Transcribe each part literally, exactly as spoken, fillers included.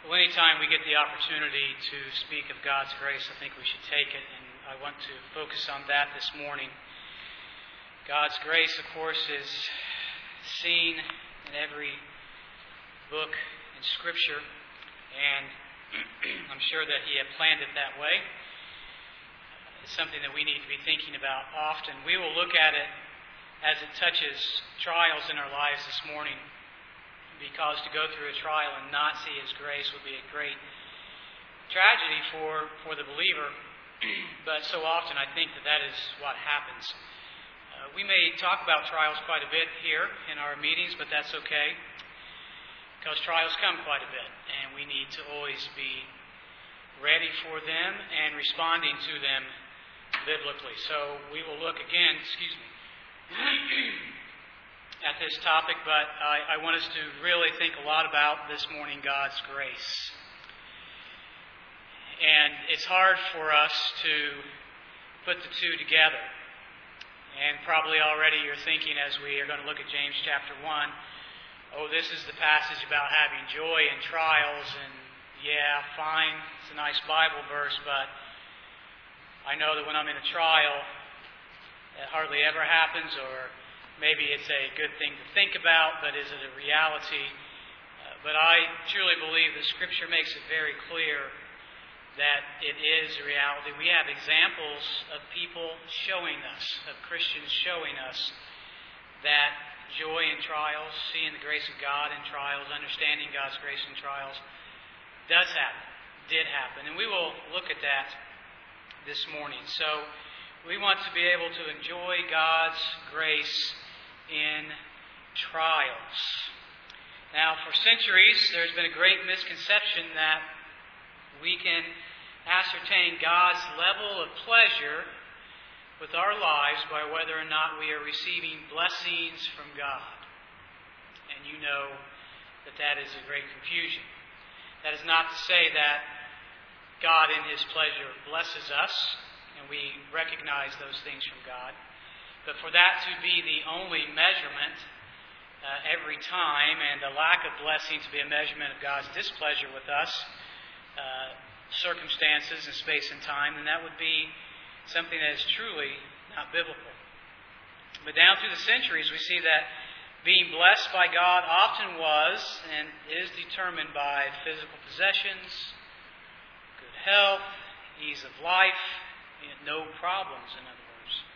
Well, anytime we get the opportunity to speak of God's grace, I think we should take it, and I want to focus on that this morning. God's grace, of course, is seen in every book in Scripture, and I'm sure that He had planned it that way. It's something that we need to be thinking about often. We will look at it as it touches trials in our lives this morning, because to go through a trial and not see His grace would be a great tragedy for, for the believer. But so often I think that that is what happens. Uh, we may talk about trials quite a bit here in our meetings, but that's okay, because trials come quite a bit, and we need to always be ready for them and responding to them biblically. So we will look again, excuse me, at this topic, but I, I want us to really think a lot about this morning God's grace. And it's hard for us to put the two together. And probably already you're thinking, as we are going to look at James chapter one, oh, this is the passage about having joy in trials, and yeah, fine, it's a nice Bible verse, but I know that when I'm in a trial, it hardly ever happens, or maybe it's a good thing to think about, but is it a reality? Uh, but I truly believe the Scripture makes it very clear that it is a reality. We have examples of people showing us, of Christians showing us, that joy in trials, seeing the grace of God in trials, understanding God's grace in trials, does happen, did happen. And we will look at that this morning. So we want to be able to enjoy God's grace in trials. Now, for centuries, there's been a great misconception that we can ascertain God's level of pleasure with our lives by whether or not we are receiving blessings from God. And you know that that is a great confusion. That is not to say that God in His pleasure blesses us, and we recognize those things from God. But for that to be the only measurement uh, every time, and the lack of blessing to be a measurement of God's displeasure with us, uh, circumstances and space and time, then that would be something that is truly not biblical. But down through the centuries, we see that being blessed by God often was and is determined by physical possessions, good health, ease of life, no problems, in other words.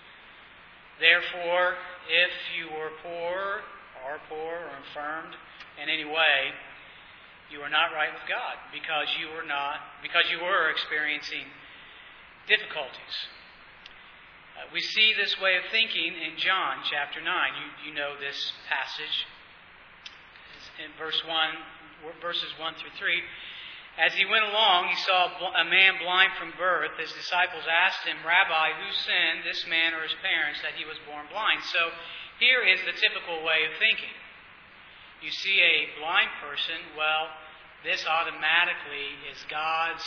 Therefore, if you were poor, are poor, or infirmed in any way, you are not right with God, because you were not, because you were experiencing difficulties. Uh, we see this way of thinking in John chapter nine. You, you know this passage in verse one, verses one through three. As he went along, he saw a man blind from birth. His disciples asked him, "Rabbi, who sinned, this man or his parents, that he was born blind?" So here is the typical way of thinking. You see a blind person, well, this automatically is God's,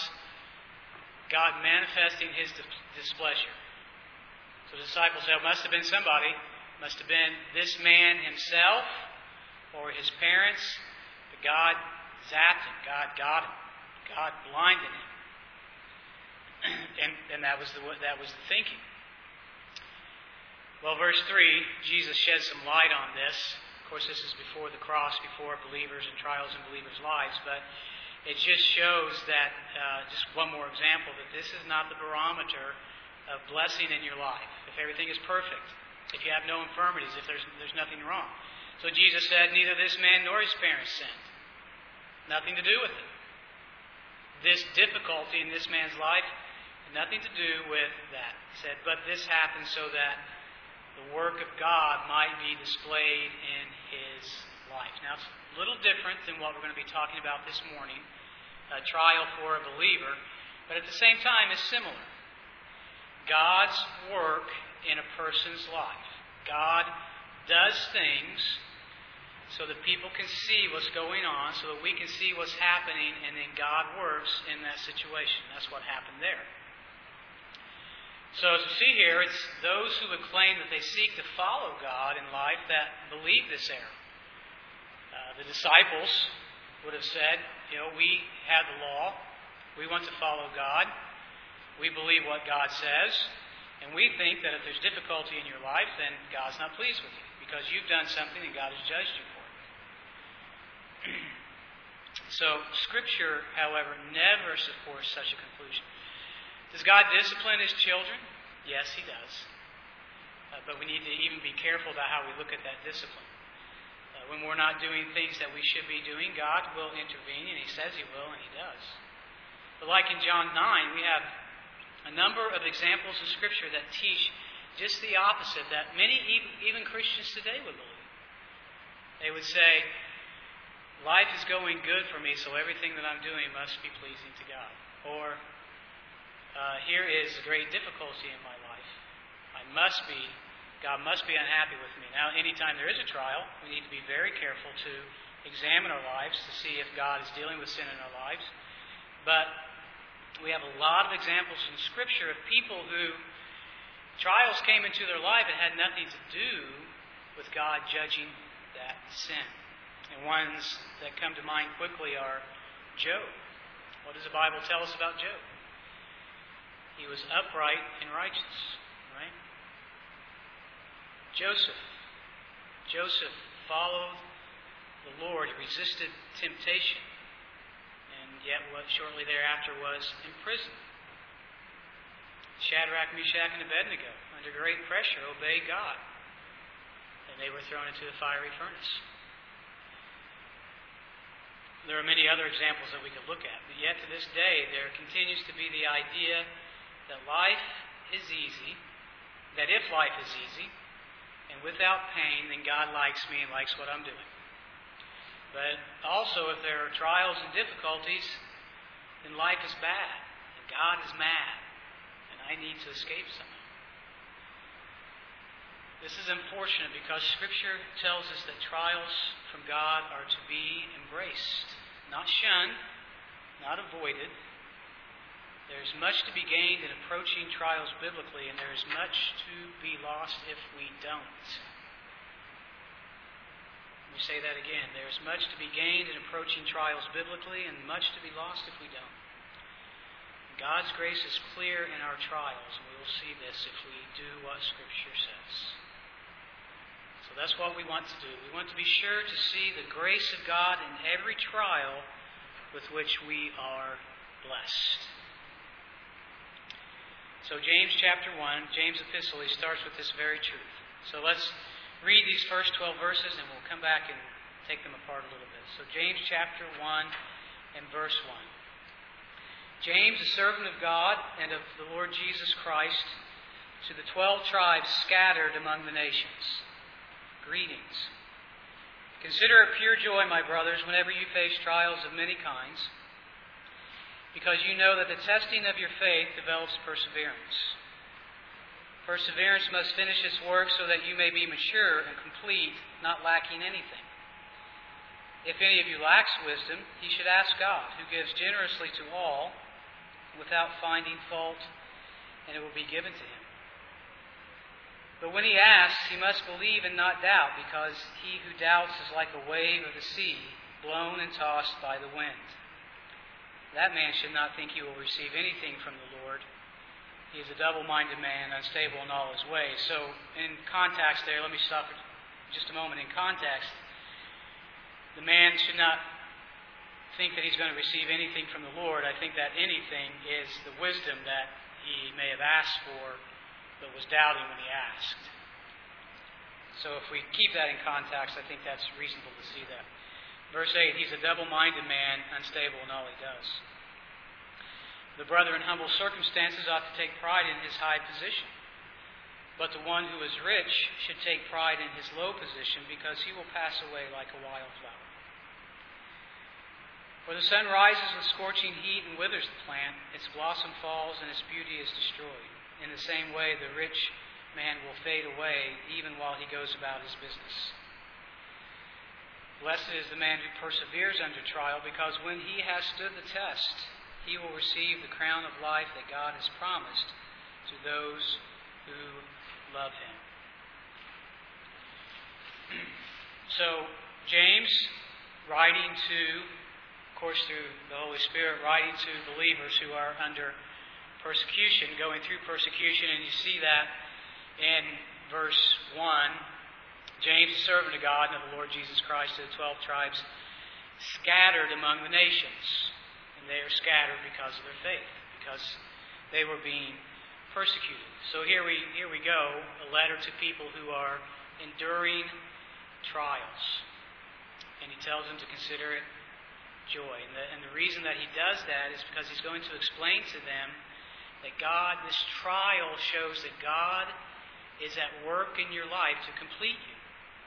God manifesting His displeasure. So the disciples said, it must have been somebody. It must have been this man himself or his parents. But God zapped him. God got him. God blinded him. and, and that was the that was the thinking. Well, verse three, Jesus sheds some light on this. Of course, this is before the cross, before believers and trials in believers' lives, but it just shows that, uh, just one more example, that this is not the barometer of blessing in your life. If everything is perfect, if you have no infirmities, if there's there's nothing wrong. So Jesus said, neither this man nor his parents sinned. Nothing to do with it. This difficulty in this man's life had nothing to do with that. He said, but this happened so that the work of God might be displayed in his life. Now, it's a little different than what we're going to be talking about this morning, a trial for a believer, but at the same time is similar. God's work in a person's life. God does things so that people can see what's going on, so that we can see what's happening, and then God works in that situation. That's what happened there. So as we see here, it's those who would claim that they seek to follow God in life that believe this error. Uh, the disciples would have said, you know, we have the law, we want to follow God, we believe what God says, and we think that if there's difficulty in your life, then God's not pleased with you because you've done something and God has judged you for it. So, Scripture, however, never supports such a conclusion. Does God discipline His children? Yes, He does. Uh, but we need to even be careful about how we look at that discipline. Uh, when we're not doing things that we should be doing, God will intervene, and He says He will, and He does. But like in John nine, we have a number of examples in Scripture that teach just the opposite, that many, even Christians today, would believe. They would say, life is going good for me, so everything that I'm doing must be pleasing to God. Or, uh, here is great difficulty in my life. I must be, God must be unhappy with me. Now, anytime there is a trial, we need to be very careful to examine our lives to see if God is dealing with sin in our lives. But we have a lot of examples in Scripture of people who trials came into their life and had nothing to do with God judging that sin. And ones that come to mind quickly are Job. What does the Bible tell us about Job? He was upright and righteous, right? Joseph. Joseph followed the Lord, resisted temptation, and yet what shortly thereafter was imprisoned. Shadrach, Meshach, and Abednego, under great pressure, obeyed God, and they were thrown into the fiery furnace. There are many other examples that we could look at, but yet to this day there continues to be the idea that life is easy, that if life is easy, and without pain, then God likes me and likes what I'm doing. But also, if there are trials and difficulties, then life is bad, and God is mad, and I need to escape somehow. This is unfortunate because Scripture tells us that trials from God are to be embraced, not shunned, not avoided. There's much to be gained in approaching trials biblically, and there is much to be lost if we don't. Let me say that again. There's much to be gained in approaching trials biblically, and much to be lost if we don't. God's grace is clear in our trials, and we will see this if we do what Scripture says. So that's what we want to do. We want to be sure to see the grace of God in every trial with which we are blessed. So James chapter one, James' epistle, he starts with this very truth. So let's read these first twelve verses and we'll come back and take them apart a little bit. So James chapter one and verse one. James, a servant of God and of the Lord Jesus Christ, to the twelve tribes scattered among the nations. Greetings. Consider it pure joy, my brothers, whenever you face trials of many kinds, because you know that the testing of your faith develops perseverance. Perseverance must finish its work so that you may be mature and complete, not lacking anything. If any of you lacks wisdom, he should ask God, who gives generously to all, without finding fault, and it will be given to him. But when he asks, he must believe and not doubt, because he who doubts is like a wave of the sea, blown and tossed by the wind. That man should not think he will receive anything from the Lord. He is a double-minded man, unstable in all his ways. So, in context there, let me stop for just a moment. In context, the man should not think that he's going to receive anything from the Lord. I think that anything is the wisdom that he may have asked for, but was doubting when he asked. So if we keep that in context, I think that's reasonable to see that. Verse eight, he's a double-minded man, unstable in all he does. The brother in humble circumstances ought to take pride in his high position. But the one who is rich should take pride in his low position, because he will pass away like a wild flower. For the sun rises with scorching heat and withers the plant, its blossom falls and its beauty is destroyed. In the same way, the rich man will fade away even while he goes about his business. Blessed is the man who perseveres under trial, because when he has stood the test, he will receive the crown of life that God has promised to those who love him. So, James, writing to of course, through the Holy Spirit, writing to believers who are under persecution, going through persecution, and you see that in verse one. James, a servant of God and of the Lord Jesus Christ, to the twelve tribes scattered among the nations. And they are scattered because of their faith, because they were being persecuted. So here we here we go, a letter to people who are enduring trials. And he tells them to consider it joy. And the, and the reason that he does that is because he's going to explain to them that God, this trial shows that God is at work in your life to complete you.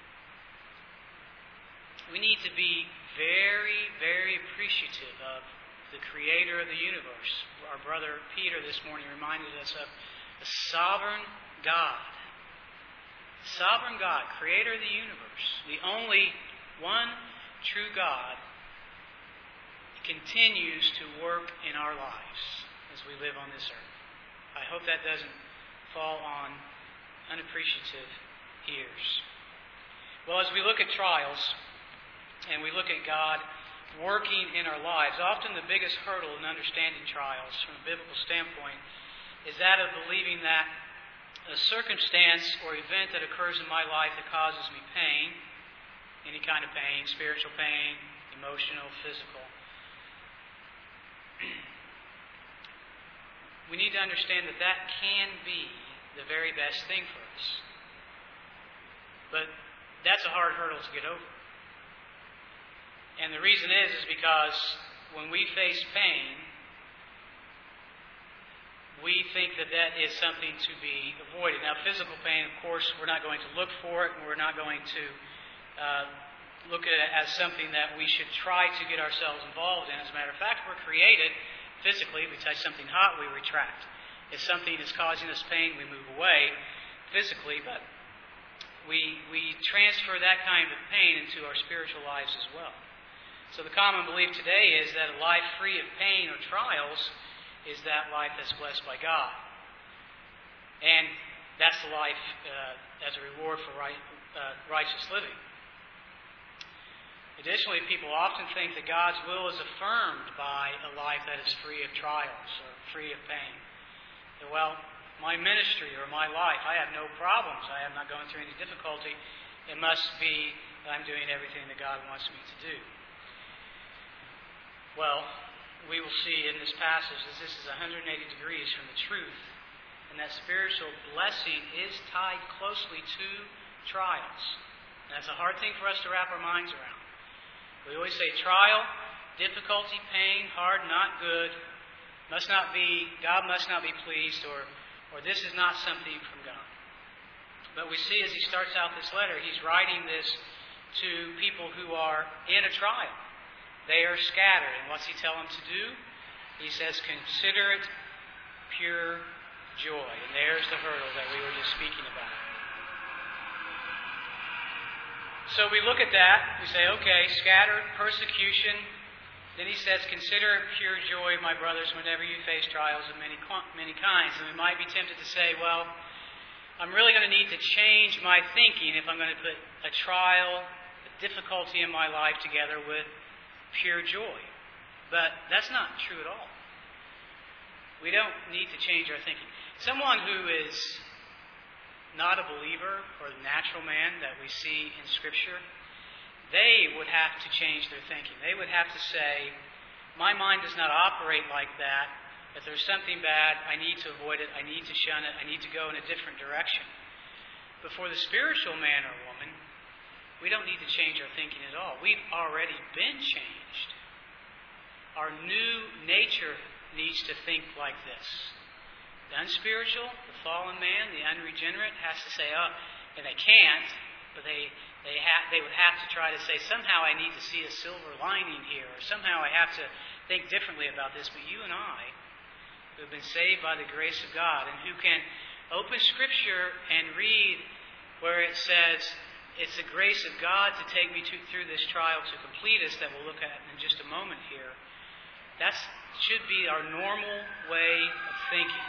We need to be very, very appreciative of the Creator of the universe. Our brother Peter this morning reminded us of the sovereign God. Sovereign God, Creator of the universe, the only one true God, continues to work in our lives as we live on this earth. I hope that doesn't fall on unappreciative ears. Well, as we look at trials and we look at God working in our lives, often the biggest hurdle in understanding trials from a biblical standpoint is that of believing that a circumstance or event that occurs in my life that causes me pain, any kind of pain, spiritual pain, emotional, physical, we need to understand that that can be the very best thing for us. But that's a hard hurdle to get over. And the reason is, is because when we face pain, we think that that is something to be avoided. Now, physical pain, of course, we're not going to look for it, and we're not going to uh, look at it as something that we should try to get ourselves involved in. As a matter of fact, we're created physically. We touch something hot, we retract. If something is causing us pain, we move away physically, but we we transfer that kind of pain into our spiritual lives as well. So the common belief today is that a life free of pain or trials is that life that's blessed by God. And that's the life uh, as a reward for right, uh, righteous living. Additionally, people often think that God's will is affirmed by a life that is free of trials or free of pain. That, well, my ministry or my life, I have no problems. I am not going through any difficulty. It must be that I'm doing everything that God wants me to do. Well, we will see in this passage that this is one hundred eighty degrees from the truth, and that spiritual blessing is tied closely to trials. And that's a hard thing for us to wrap our minds around. We always say trial, difficulty, pain, hard, not good, must not be, God must not be pleased, or, or this is not something from God. But we see as he starts out this letter, he's writing this to people who are in a trial. They are scattered. And what's he tell them to do? He says, consider it pure joy. And there's the hurdle that we were just speaking about. So we look at that. We say, okay, scattered, persecution. Then he says, consider it pure joy, my brothers, whenever you face trials of many, many kinds. And we might be tempted to say, well, I'm really going to need to change my thinking if I'm going to put a trial, a difficulty in my life together with pure joy. But that's not true at all. We don't need to change our thinking. Someone who is not a believer or the natural man that we see in Scripture, they would have to change their thinking. They would have to say, my mind does not operate like that. If there's something bad, I need to avoid it. I need to shun it. I need to go in a different direction. But for the spiritual man or woman, we don't need to change our thinking at all. We've already been changed. Our new nature needs to think like this. The unspiritual, the fallen man, the unregenerate has to say, oh, and they can't, but they they ha- they would have to try to say, somehow I need to see a silver lining here, or somehow I have to think differently about this. But you and I, who have been saved by the grace of God, and who can open Scripture and read where it says, it's the grace of God to take me to, through this trial to complete us, that we'll look at in just a moment here. That should be our normal way of thinking.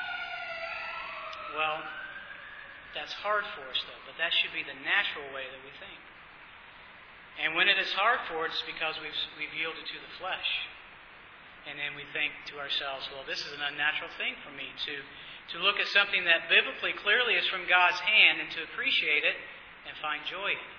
Well, that's hard for us, though, but that should be the natural way that we think. And when it is hard for us, it's because we've, we've yielded to the flesh. And then we think to ourselves, well, this is an unnatural thing for me to, to look at something that biblically clearly is from God's hand and to appreciate it and find joy in it.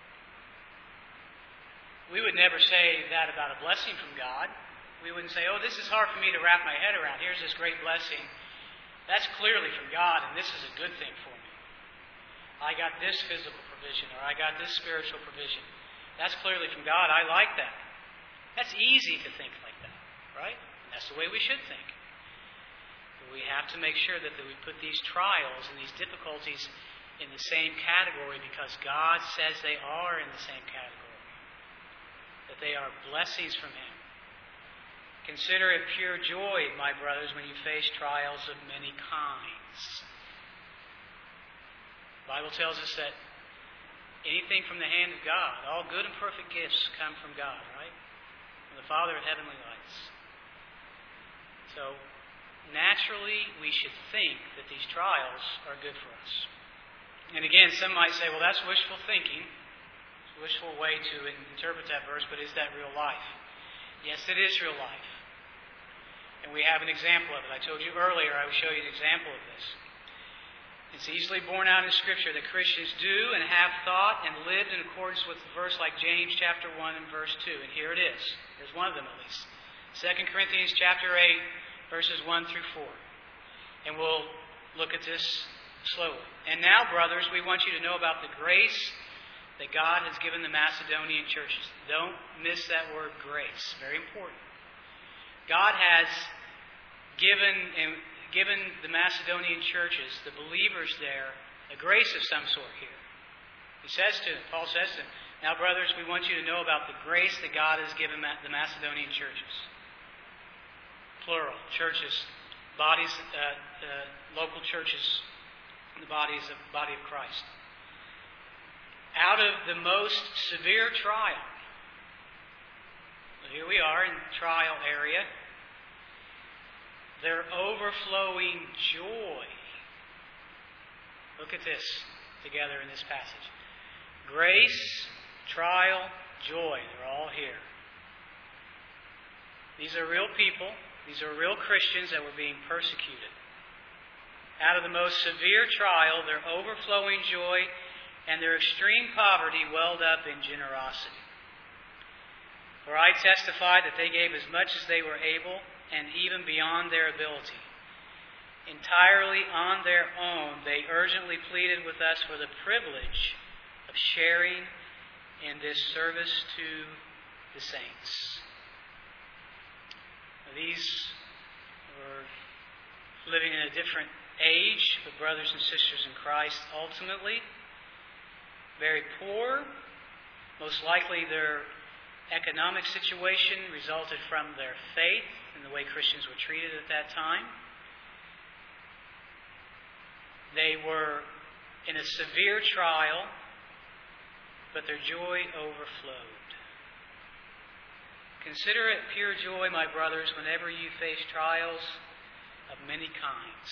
We would never say that about a blessing from God. We wouldn't say, oh, this is hard for me to wrap my head around. Here's this great blessing. That's clearly from God, and this is a good thing for me. I got this physical provision, or I got this spiritual provision. That's clearly from God. I like that. That's easy to think like that, right? And that's the way we should think. But we have to make sure that, that we put these trials and these difficulties in the same category because God says they are in the same category. That they are blessings from Him. Consider it pure joy, my brothers, when you face trials of many kinds. The Bible tells us that anything from the hand of God, all good and perfect gifts come from God, right? From the Father of heavenly lights. So, naturally, we should think that these trials are good for us. And again, some might say, well, that's wishful thinking. Wishful way to interpret that verse, but is that real life? Yes, it is real life. And we have an example of it. I told you earlier I would show you an example of this. It's easily borne out in Scripture that Christians do and have thought and lived in accordance with the verse like James chapter one and verse two. And here it is. Here's one of them at least. Second Corinthians chapter eight, verses one through four. And we'll look at this slowly. And now, brothers, we want you to know about the grace that God has given the Macedonian churches. Don't miss that word grace. Very important. God has given and given the Macedonian churches, the believers there, a grace of some sort here. He says to them, Paul says to them, now brothers, we want you to know about the grace that God has given the Macedonian churches. Plural. Churches. Bodies, uh, uh, local churches, the bodies of body of Christ. Out of the most severe trial. So here we are in the trial area. Their overflowing joy. Look at this together in this passage. Grace, trial, joy. They're all here. These are real people. These are real Christians that were being persecuted. Out of the most severe trial, their overflowing joy and their extreme poverty welled up in generosity. For I testify that they gave as much as they were able, and even beyond their ability. Entirely on their own, they urgently pleaded with us for the privilege of sharing in this service to the saints. These were living in a different age, but brothers and sisters in Christ ultimately. Very poor. Most likely their economic situation resulted from their faith and the way Christians were treated at that time. They were in a severe trial, but their joy overflowed. Consider it pure joy, my brothers, whenever you face trials of many kinds.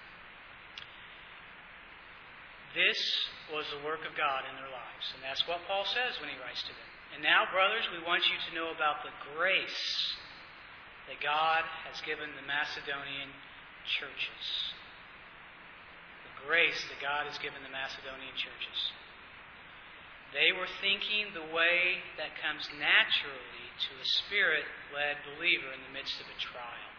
This was the work of God in their lives. And that's what Paul says when he writes to them. And now, brothers, we want you to know about the grace that God has given the Macedonian churches. The grace that God has given the Macedonian churches. They were thinking the way that comes naturally to a Spirit-led believer in the midst of a trial.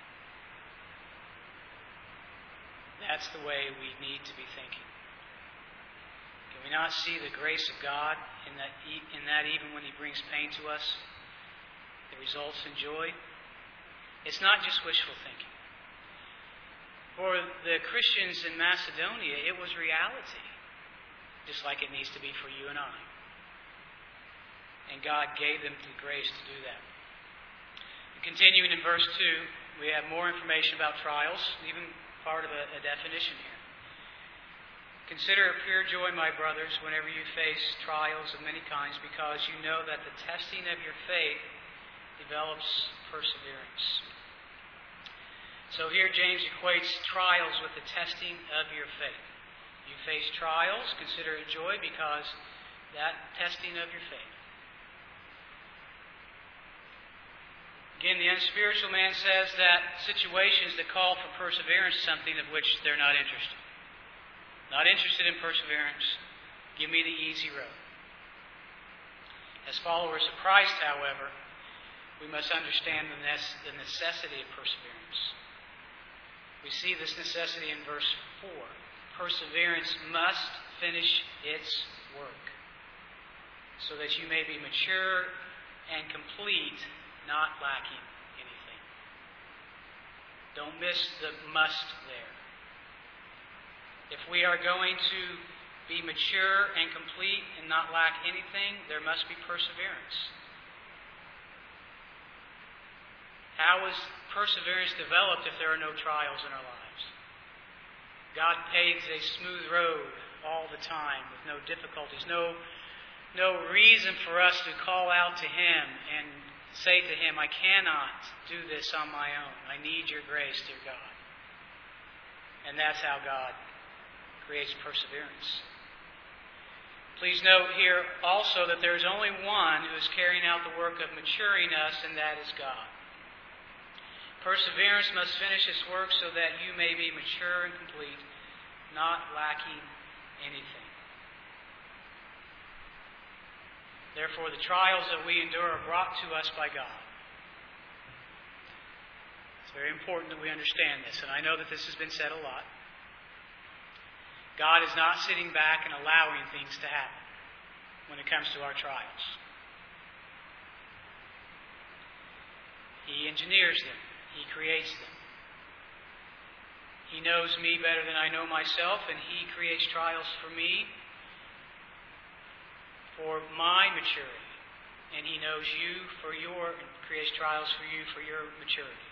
That's the way we need to be thinking. Can we not see the grace of God in that, in that even when He brings pain to us, it results in joy? It's not just wishful thinking. For the Christians in Macedonia, it was reality, just like it needs to be for you and I. And God gave them the grace to do that. And continuing in verse two, we have more information about trials, even part of a, a definition here. Consider it pure joy, my brothers, whenever you face trials of many kinds, because you know that the testing of your faith develops perseverance. So here James equates trials with the testing of your faith. You face trials, consider it joy because that testing of your faith. Again, the unspiritual man says that situations that call for perseverance is something of which they're not interested. Not interested in perseverance. Give me the easy road. As followers of Christ, however, we must understand the necessity of perseverance. We see this necessity in verse four. Perseverance must finish its work, so that you may be mature and complete, not lacking anything. Don't miss the must there. If we are going to be mature and complete and not lack anything, there must be perseverance. How is perseverance developed if there are no trials in our lives? God paves a smooth road all the time with no difficulties, no, no reason for us to call out to Him and say to Him, I cannot do this on my own. I need your grace, dear God. And that's how God creates perseverance. Please note here also that there is only one who is carrying out the work of maturing us, and that is God. Perseverance must finish its work so that you may be mature and complete, not lacking anything. Therefore, the trials that we endure are brought to us by God. It's very important that we understand this, and I know that this has been said a lot. God is not sitting back and allowing things to happen when it comes to our trials. He engineers them. He creates them. He knows me better than I know myself, and He creates trials for me for my maturity. And He knows you for your, creates trials for you for your maturity.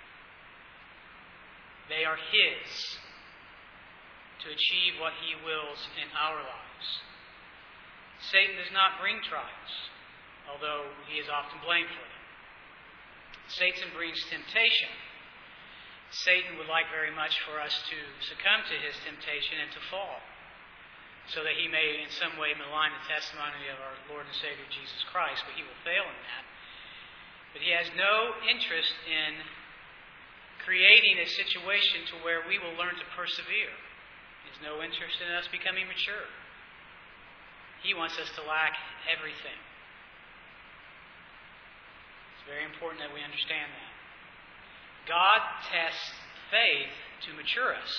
They are His to achieve what He wills in our lives. Satan does not bring trials, although he is often blamed for them. Satan brings temptation. Satan would like very much for us to succumb to his temptation and to fall, so that he may in some way malign the testimony of our Lord and Savior Jesus Christ, but he will fail in that. But he has no interest in creating a situation to where we will learn to persevere. He has no interest in us becoming mature. He wants us to lack everything. It's very important that we understand that. God tests faith to mature us.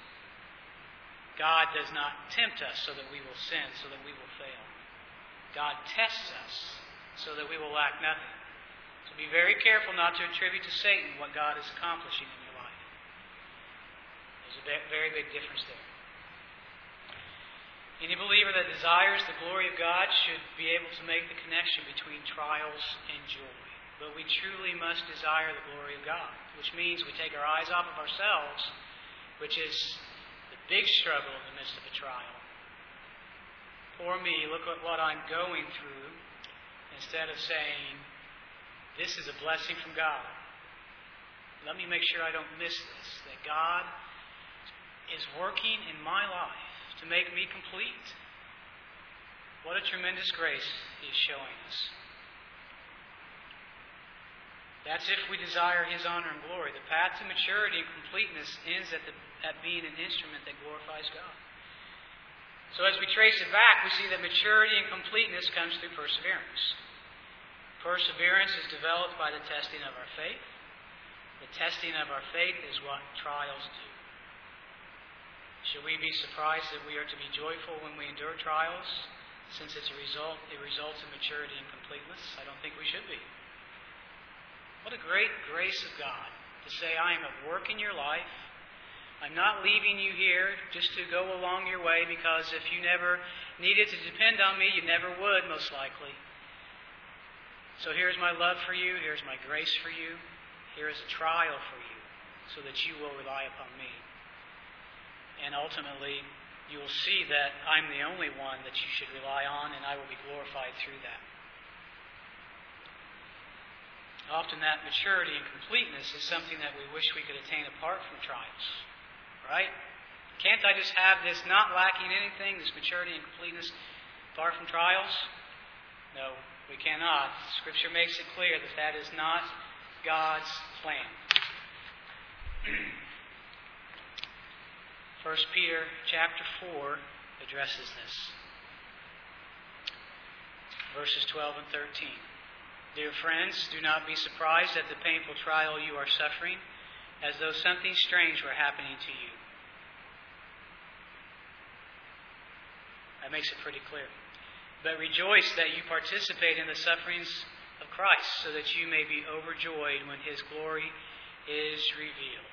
God does not tempt us so that we will sin, so that we will fail. God tests us so that we will lack nothing. So be very careful not to attribute to Satan what God is accomplishing in your life. There's a very big difference there. Any believer that desires the glory of God should be able to make the connection between trials and joy. But we truly must desire the glory of God, which means we take our eyes off of ourselves, which is the big struggle in the midst of a trial. Poor me, look at what I'm going through, instead of saying, this is a blessing from God. Let me make sure I don't miss this, that God is working in my life to make me complete. What a tremendous grace He is showing us. That's if we desire His honor and glory. The path to maturity and completeness ends at, the, at being an instrument that glorifies God. So as we trace it back, we see that maturity and completeness comes through perseverance. Perseverance is developed by the testing of our faith. The testing of our faith is what trials do. Should we be surprised that we are to be joyful when we endure trials, since it's a result, it results in maturity and completeness? I don't think we should be. What a great grace of God to say, I am at work in your life. I'm not leaving you here just to go along your way, because if you never needed to depend on me, you never would, most likely. So here's my love for you. Here's my grace for you. Here is a trial for you, so that you will rely upon me. And ultimately, you will see that I'm the only one that you should rely on, and I will be glorified through that. Often that maturity and completeness is something that we wish we could attain apart from trials. Right? Can't I just have this not lacking anything, this maturity and completeness apart from trials? No, we cannot. Scripture makes it clear that that is not God's plan. First Peter chapter four addresses this. Verses twelve and thirteen. Dear friends, do not be surprised at the painful trial you are suffering, as though something strange were happening to you. That makes it pretty clear. But rejoice that you participate in the sufferings of Christ, so that you may be overjoyed when His glory is revealed.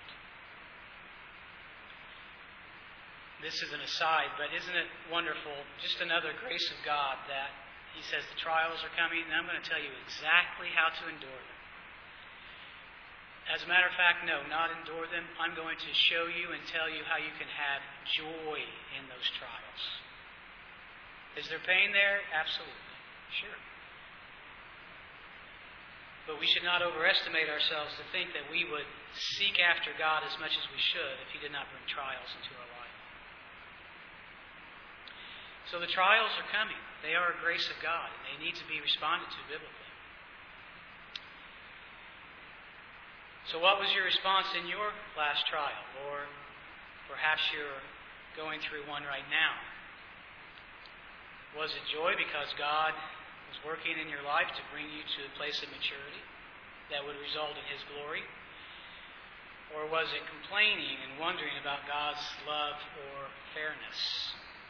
This is an aside, but isn't it wonderful? Just another grace of God that He says the trials are coming, and I'm going to tell you exactly how to endure them. As a matter of fact, no, not endure them. I'm going to show you and tell you how you can have joy in those trials. Is there pain there? Absolutely. Sure. But we should not overestimate ourselves to think that we would seek after God as much as we should if He did not bring trials into our life. So the trials are coming. They are a grace of God, and they need to be responded to biblically. So what was your response in your last trial? Or perhaps you're going through one right now. Was it joy because God was working in your life to bring you to a place of maturity that would result in His glory? Or was it complaining and wondering about God's love or fairness?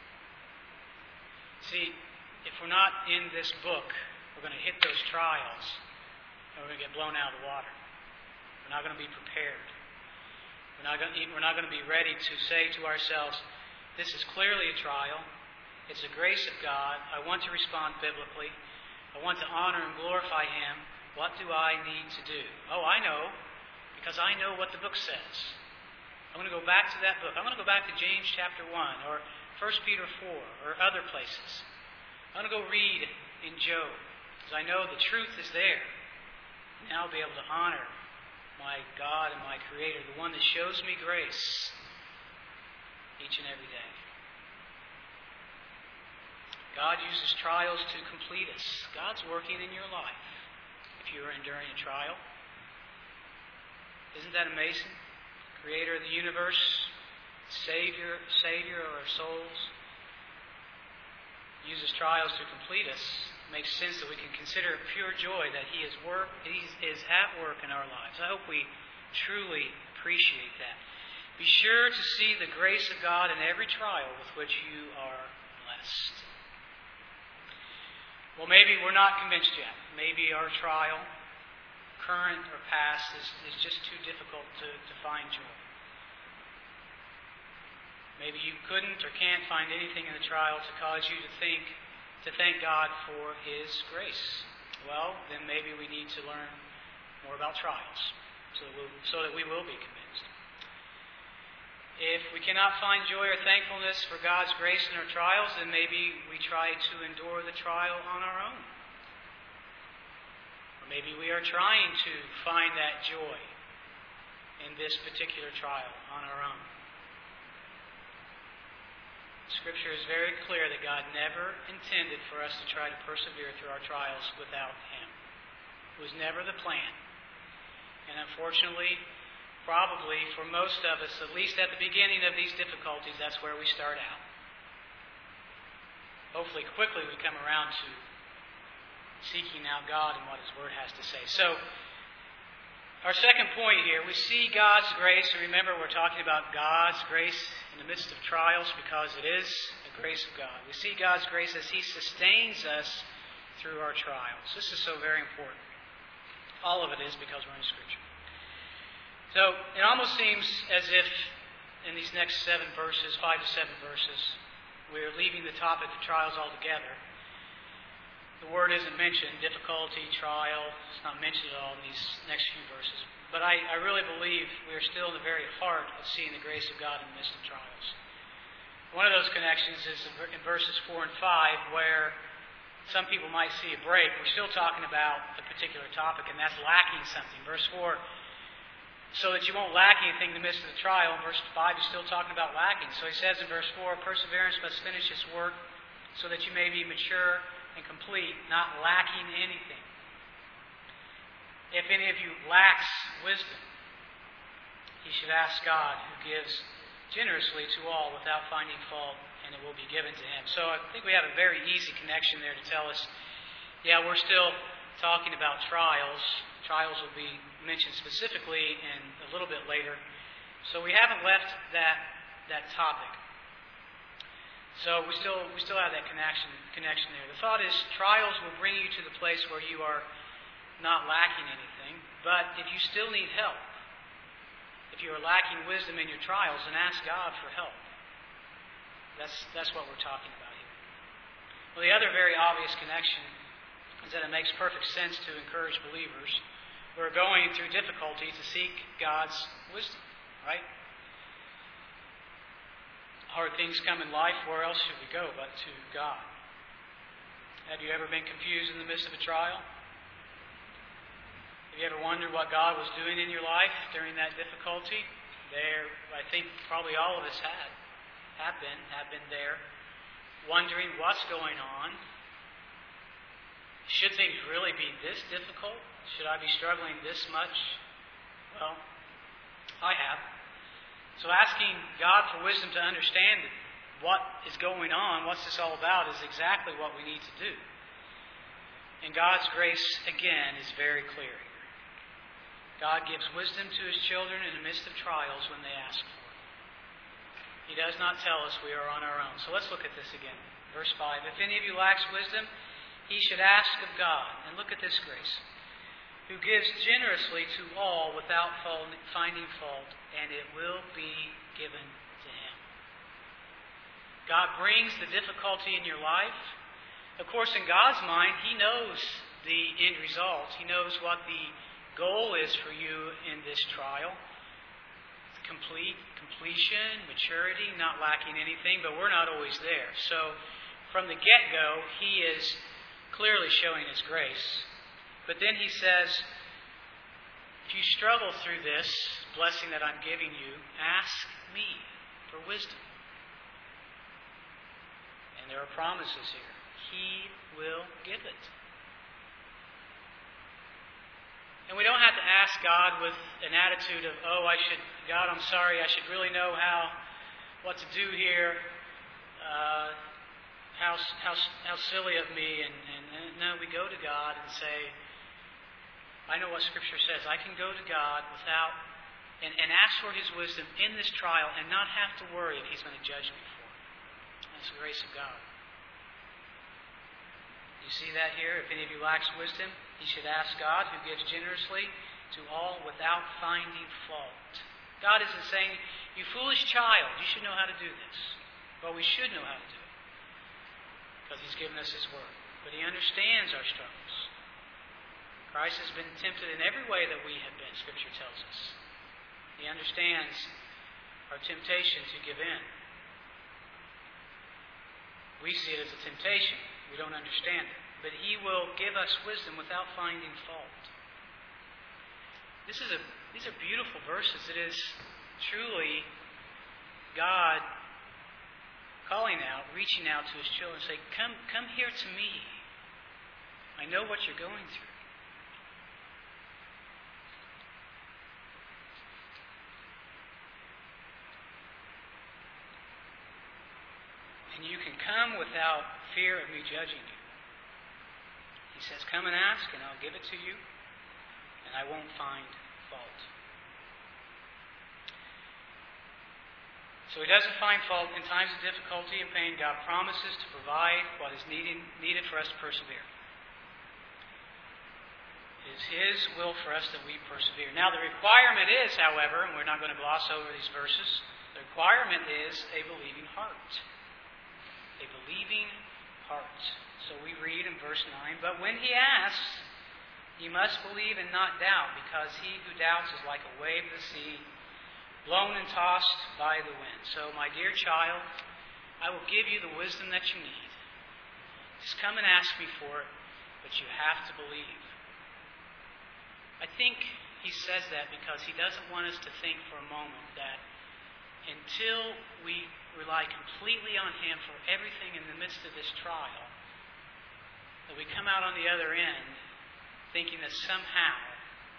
See, if we're not in this book, we're going to hit those trials and we're going to get blown out of the water. We're not going to be prepared. We're not going to, we're not going to be ready to say to ourselves, this is clearly a trial. It's a grace of God. I want to respond biblically. I want to honor and glorify Him. What do I need to do? Oh, I know, because I know what the book says. I'm going to go back to that book. I'm going to go back to James chapter one or First Peter four or other places. I'm going to go read in Job because I know the truth is there. Now I'll be able to honor my God and my Creator, the one that shows me grace each and every day. God uses trials to complete us. God's working in your life if you are enduring a trial. Isn't that amazing? Creator of the universe, Savior, Savior of our souls, uses trials to complete us. It makes sense that we can consider it pure joy that He is work, He is at work in our lives. I hope we truly appreciate that. Be sure to see the grace of God in every trial with which you are blessed. Well, maybe we're not convinced yet. Maybe our trial, current or past, is, is just too difficult to, to find joy. Maybe you couldn't or can't find anything in the trial to cause you to think, to thank God for His grace. Well, then maybe we need to learn more about trials so that, we'll, so that we will be convinced. If we cannot find joy or thankfulness for God's grace in our trials, then maybe we try to endure the trial on our own. Or maybe we are trying to find that joy in this particular trial on our own. Scripture is very clear that God never intended for us to try to persevere through our trials without Him. It was never the plan. And unfortunately, probably for most of us, at least at the beginning of these difficulties, that's where we start out. Hopefully, quickly we come around to seeking out God and what His Word has to say. So, our second point here, we see God's grace, and remember we're talking about God's grace in the midst of trials because it is the grace of God. We see God's grace as He sustains us through our trials. This is so very important. All of it is because we're in Scripture. So it almost seems as if in these next seven verses, five to seven verses, we're leaving the topic of trials altogether. The word isn't mentioned, difficulty, trial. It's not mentioned at all in these next few verses. But I, I really believe we are still in the very heart of seeing the grace of God in the midst of trials. One of those connections is in verses four and five, where some people might see a break. We're still talking about the particular topic, and that's lacking something. Verse four, so that you won't lack anything in the midst of the trial. In verse five, he's still talking about lacking. So he says in verse four, perseverance must finish its work so that you may be mature and complete, not lacking anything. if any of you lacks wisdom, he should ask God, who gives generously to all without finding fault, and it will be given to him. So I think we have a very easy connection there to tell us, yeah, we're still talking about trials. Trials will be mentioned specifically in a little bit later. So we haven't left that that topic. So we still we still have that connection connection there. The thought is trials will bring you to the place where you are not lacking anything, but if you still need help, if you are lacking wisdom in your trials, then ask God for help. That's that's what we're talking about here. Well, the other very obvious connection is that it makes perfect sense to encourage believers who are going through difficulty to seek God's wisdom, right? Hard things come in life, where else should we go but to God? Have you ever been confused in the midst of a trial? Have you ever wondered what God was doing in your life during that difficulty? There, I think probably all of us had, have been, have been there, wondering what's going on. Should things really be this difficult? Should I be struggling this much? Well, I have. So asking God for wisdom to understand what is going on, what's this all about, is exactly what we need to do. And God's grace, again, is very clear here. God gives wisdom to His children in the midst of trials when they ask for it. He does not tell us we are on our own. So let's look at this again. Verse five. If any of you lacks wisdom, he should ask of God. And look at this grace. Who gives generously to all without finding fault, and it will be given to him. God brings the difficulty in your life. Of course, in God's mind, He knows the end result. He knows what the goal is for you in this trial. Complete, completion, maturity, not lacking anything, but we're not always there. So, from the get-go, He is clearly showing His grace. But then He says, if you struggle through this blessing that I'm giving you, ask me for wisdom. And there are promises here. He will give it. And we don't have to ask God with an attitude of, oh, I should, God, I'm sorry, I should really know how, what to do here. Uh, how, how, how silly of me. And, and, and no, we go to God and say, I know what Scripture says. I can go to God without, and, and ask for His wisdom in this trial and not have to worry if He's going to judge me for it. That's the grace of God. You see that here? If any of you lacks wisdom, he should ask God, who gives generously to all without finding fault. God isn't saying, you foolish child, you should know how to do this. Well, we should know how to do it, because He's given us His Word. But He understands our struggles. Christ has been tempted in every way that we have been, Scripture tells us. He understands our temptation to give in. We see it as a temptation. We don't understand it. But He will give us wisdom without finding fault. This is a, these are beautiful verses. It is truly God calling out, reaching out to His children, saying, come, come here to me. I know what you're going through. And you can come without fear of me judging you. He says, come and ask, and I'll give it to you, and I won't find fault. So He doesn't find fault in times of difficulty and pain. God promises to provide what is needed, needed for us to persevere. It is His will for us that we persevere. Now the requirement is, however, and we're not going to gloss over these verses, the requirement is a believing heart. A believing heart. So we read in verse nine, but when he asks, you must believe and not doubt, because he who doubts is like a wave of the sea, blown and tossed by the wind. So, my dear child, I will give you the wisdom that you need. Just come and ask me for it, but you have to believe. I think he says that because he doesn't want us to think for a moment that until we rely completely on Him for everything in the midst of this trial, that we come out on the other end thinking that somehow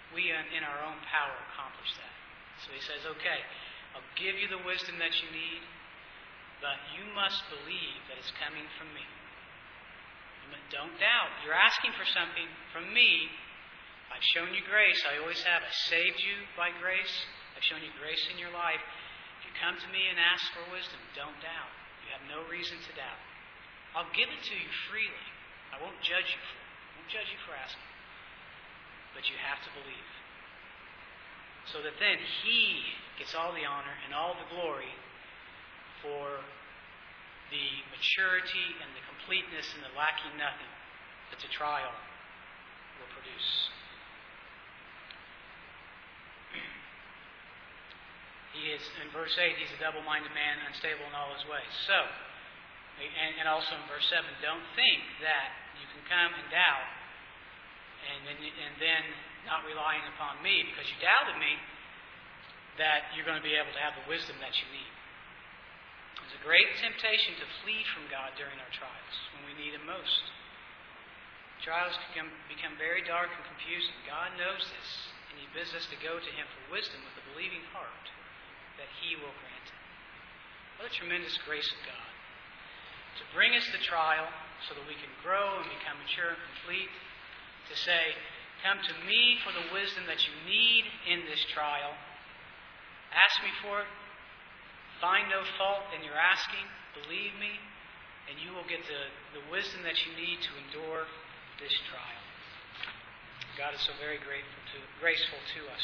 we in our own power accomplish that. So he says, okay, I'll give you the wisdom that you need, but you must believe that it's coming from me. Don't doubt. You're asking for something from me. I've shown you grace. I always have. I saved you by grace. I've shown you grace in your life. If you come to me and ask for wisdom, don't doubt. You have no reason to doubt. I'll give it to you freely. I won't judge you for it. I won't judge you for asking. But you have to believe. So that then He gets all the honor and all the glory for the maturity and the completeness and the lacking nothing that the trial will produce. He is, in verse eight, he's a double-minded man, unstable in all his ways. So, and, and also in verse seven, don't think that you can come and doubt and then, and then not relying upon me because you doubted me, that you're going to be able to have the wisdom that you need. There's a great temptation to flee from God during our trials when we need Him most. Trials can become very dark and confusing. God knows this, and He bids us to go to Him for wisdom with a believing heart that He will grant it. What a tremendous grace of God to bring us to trial so that we can grow and become mature and complete. To say, come to me for the wisdom that you need in this trial. Ask me for it. Find no fault in your asking. Believe me, and you will get the, the wisdom that you need to endure this trial. God is so very grateful to, graceful to us.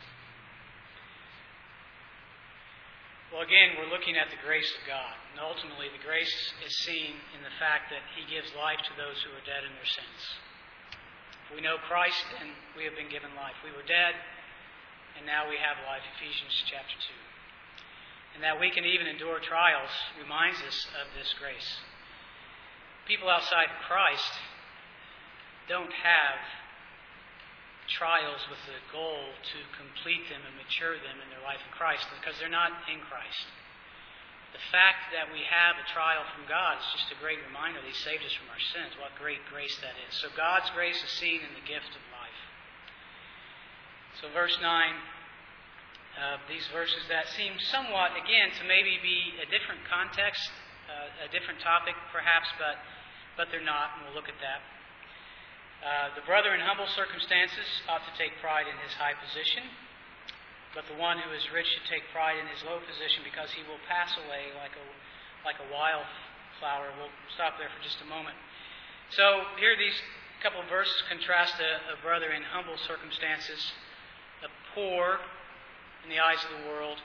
Well, again, we're looking at the grace of God. And ultimately, the grace is seen in the fact that He gives life to those who are dead in their sins. If we know Christ, then we have been given life. We were dead, and now we have life. Ephesians chapter two. And that we can even endure trials reminds us of this grace. People outside of Christ don't have trials with the goal to complete them and mature them in their life in Christ because they're not in Christ. The fact that we have a trial from God is just a great reminder that He saved us from our sins. What great grace that is. So God's grace is seen in the gift of life. So verse nine, uh, these verses that seem somewhat, again, to maybe be a different context, uh, a different topic perhaps, but, but they're not, and we'll look at that. Uh, the brother in humble circumstances ought to take pride in his high position, but the one who is rich should take pride in his low position because he will pass away like a like a wildflower. We'll stop there for just a moment. So here these couple of verses contrast a, a brother in humble circumstances, a poor in the eyes of the world,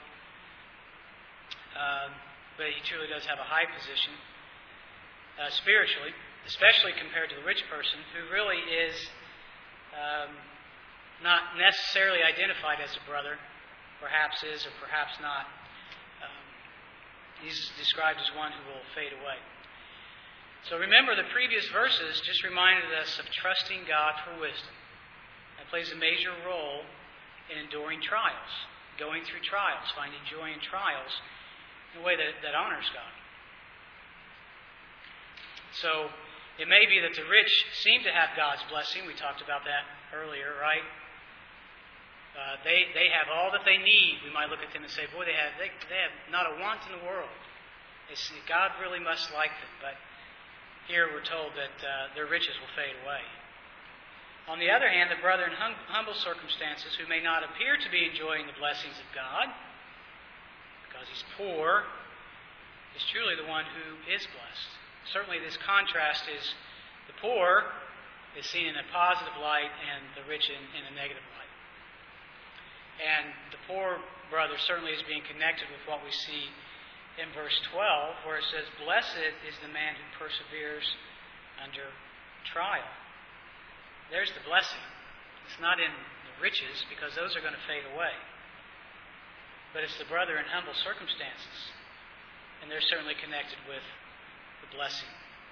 uh, but he truly does have a high position uh, spiritually, especially compared to the rich person who really is um, not necessarily identified as a brother, perhaps is or perhaps not. Um, he's described as one who will fade away. So remember, the previous verses just reminded us of trusting God for wisdom. That plays a major role in enduring trials, going through trials, finding joy in trials in a way that, that honors God. So it may be that the rich seem to have God's blessing. We talked about that earlier, right? Uh, they they have all that they need. We might look at them and say, boy, they have they, they have not a want in the world. They see, God really must like them. But here we're told that uh, their riches will fade away. On the other hand, the brother in hum- humble circumstances who may not appear to be enjoying the blessings of God because he's poor is truly the one who is blessed. Certainly this contrast is the poor is seen in a positive light and the rich in, in a negative light. And the poor brother certainly is being connected with what we see in verse twelve, where it says, blessed is the man who perseveres under trial. There's the blessing. It's not in the riches, because those are going to fade away. But it's the brother in humble circumstances. And they're certainly connected with the blessing.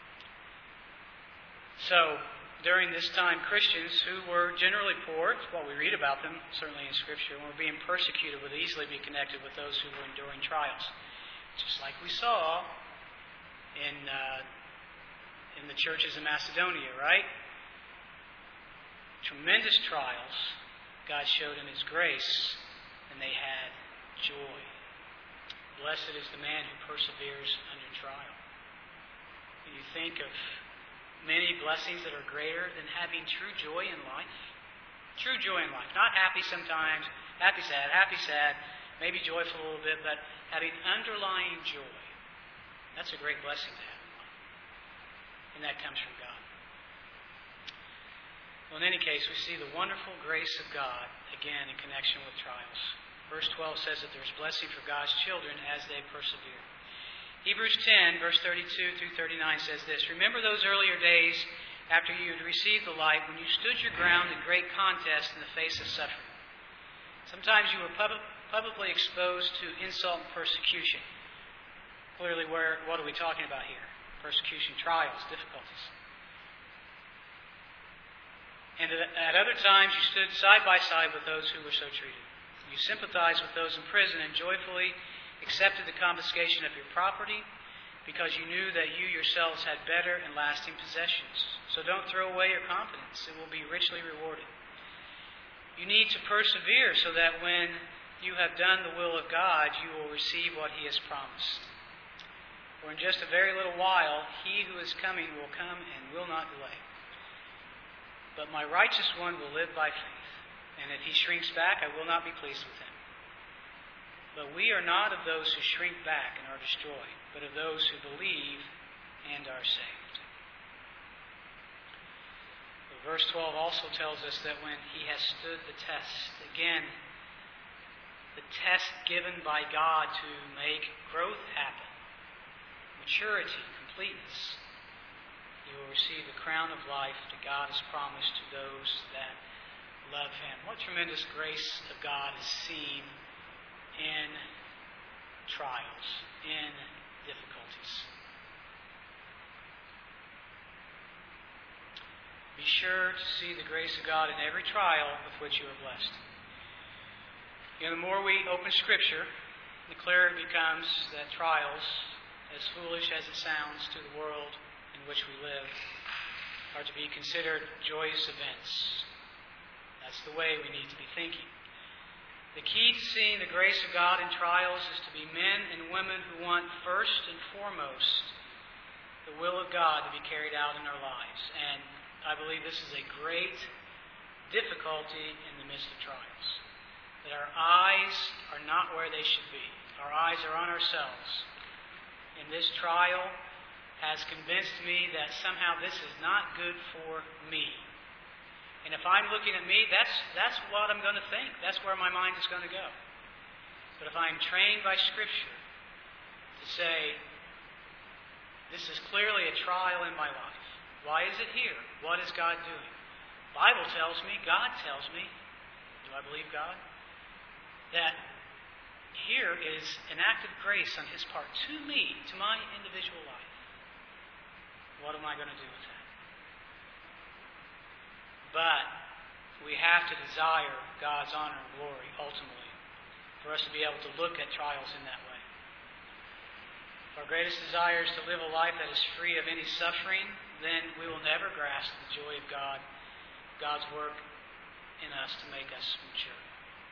So, during this time, Christians who were generally poor, what we read about them, certainly in Scripture, and were being persecuted, would easily be connected with those who were enduring trials. Just like we saw in uh, in the churches in Macedonia, right? Tremendous trials, God showed them His grace, and they had joy. Blessed is the man who perseveres under trial. When you think of many blessings that are greater than having true joy in life, true joy in life, not happy sometimes, happy sad, happy sad, maybe joyful a little bit, but having underlying joy. That's a great blessing to have in life. And that comes from God. Well, in any case, we see the wonderful grace of God, again, in connection with trials. Verse twelve says that there's blessing for God's children as they persevere. Hebrews ten, verse thirty-two through thirty-nine says this, "Remember those earlier days after you had received the light, when you stood your ground in great contest in the face of suffering. Sometimes you were pub- publicly exposed to insult and persecution." Clearly, where what are we talking about here? Persecution, trials, difficulties. "And at other times you stood side by side with those who were so treated. You sympathized with those in prison and joyfully accepted the confiscation of your property because you knew that you yourselves had better and lasting possessions. So don't throw away your confidence. It will be richly rewarded. You need to persevere so that when you have done the will of God, you will receive what He has promised. For in just a very little while, He who is coming will come and will not delay. But my righteous one will live by faith. And if he shrinks back, I will not be pleased with him. But we are not of those who shrink back and are destroyed, but of those who believe and are saved." But verse twelve also tells us that when he has stood the test, again, the test given by God to make growth happen, maturity, completeness, you will receive the crown of life that God has promised to those that love Him. What tremendous grace of God is seen in trials, in difficulties. Be sure to see the grace of God in every trial with which you are blessed. You know, the more we open Scripture, the clearer it becomes that trials, as foolish as it sounds to the world in which we live, are to be considered joyous events. That's the way we need to be thinking. The key to seeing the grace of God in trials is to be men and women who want first and foremost the will of God to be carried out in our lives. And I believe this is a great difficulty in the midst of trials. That our eyes are not where they should be. Our eyes are on ourselves. And this trial has convinced me that somehow this is not good for me. And if I'm looking at me, that's that's what I'm going to think. That's where my mind is going to go. But if I'm trained by Scripture to say, this is clearly a trial in my life. Why is it here? What is God doing? The Bible tells me, God tells me, do I believe God? That here is an act of grace on His part to me, to my individual life. What am I going to do with that? But we have to desire God's honor and glory, ultimately, for us to be able to look at trials in that way. If our greatest desire is to live a life that is free of any suffering, then we will never grasp the joy of God, God's work in us to make us mature.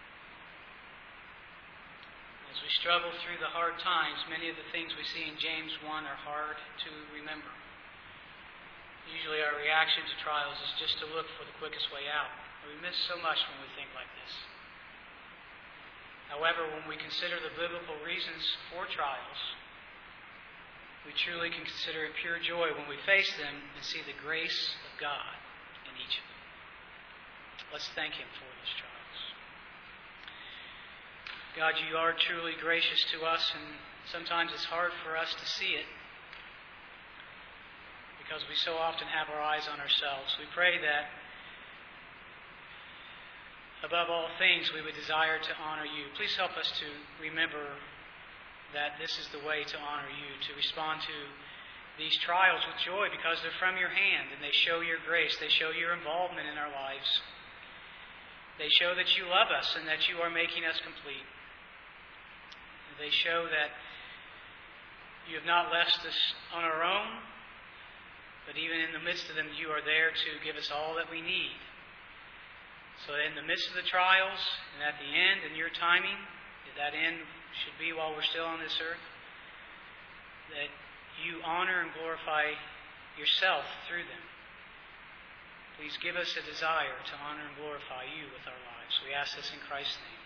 As we struggle through the hard times, many of the things we see in James one are hard to remember. Usually our reaction to trials is just to look for the quickest way out. We miss so much when we think like this. However, when we consider the biblical reasons for trials, we truly can consider it pure joy when we face them and see the grace of God in each of them. Let's thank Him for those trials. God, You are truly gracious to us, and sometimes it's hard for us to see it, because we so often have our eyes on ourselves. We pray that, above all things, we would desire to honor You. Please help us to remember that this is the way to honor You, to respond to these trials with joy because they're from Your hand and they show Your grace. They show Your involvement in our lives. They show that You love us and that You are making us complete. They show that You have not left us on our own, but even in the midst of them, You are there to give us all that we need. So that in the midst of the trials, and at the end, in your timing, that end should be while we're still on this earth, that you honor and glorify yourself through them. Please give us a desire to honor and glorify you with our lives. We ask this in Christ's name.